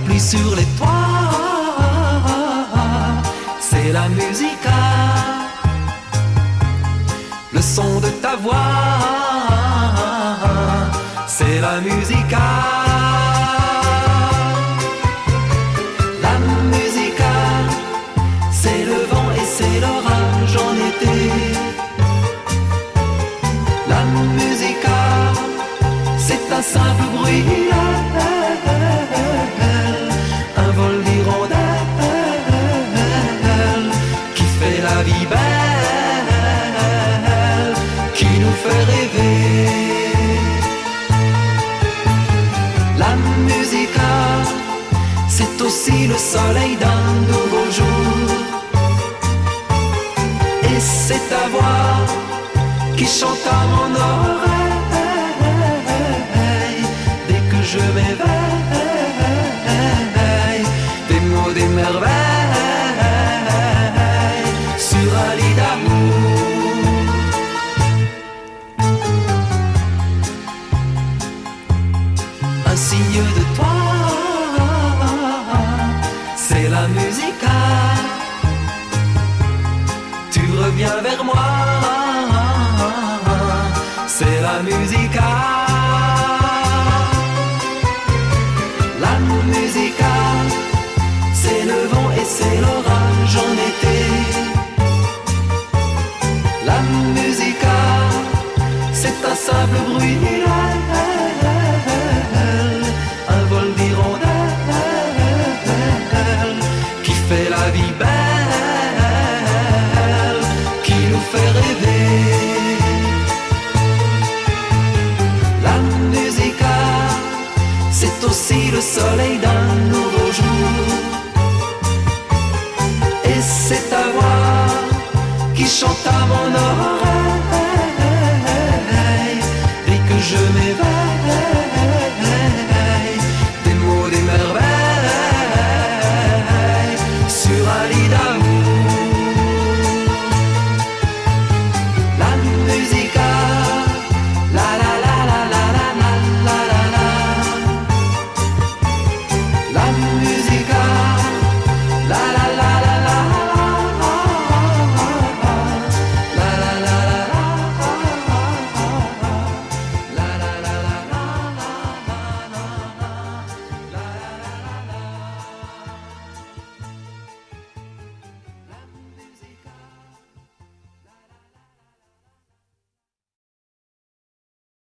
pluie sur les toits, c'est la musica. Le son de ta voix, c'est la musica. La musica, c'est le vent et c'est l'orage en été. La musica, c'est un simple bruit, un vol d'hirondelle qui fait la vie belle, qui nous fait rêver. La musica, c'est aussi le soleil d'un nouveau jour. Et c'est ta voix qui chante à mon oreille dès que je m'éveille. Des mots, des merveilles sur un lit d'amour. Un signe de toi, c'est la musica. Tu reviens vers moi, c'est la musica. La musica, c'est le vent et c'est l'orage en été. La musica, c'est un simple bruit, un vol d'hirondelle qui fait la vie belle, qui nous fait rêver. La musica, c'est aussi le soleil d'un nouveau jour. Et c'est ta voix qui chante à mon oreille dès que je m'éveille.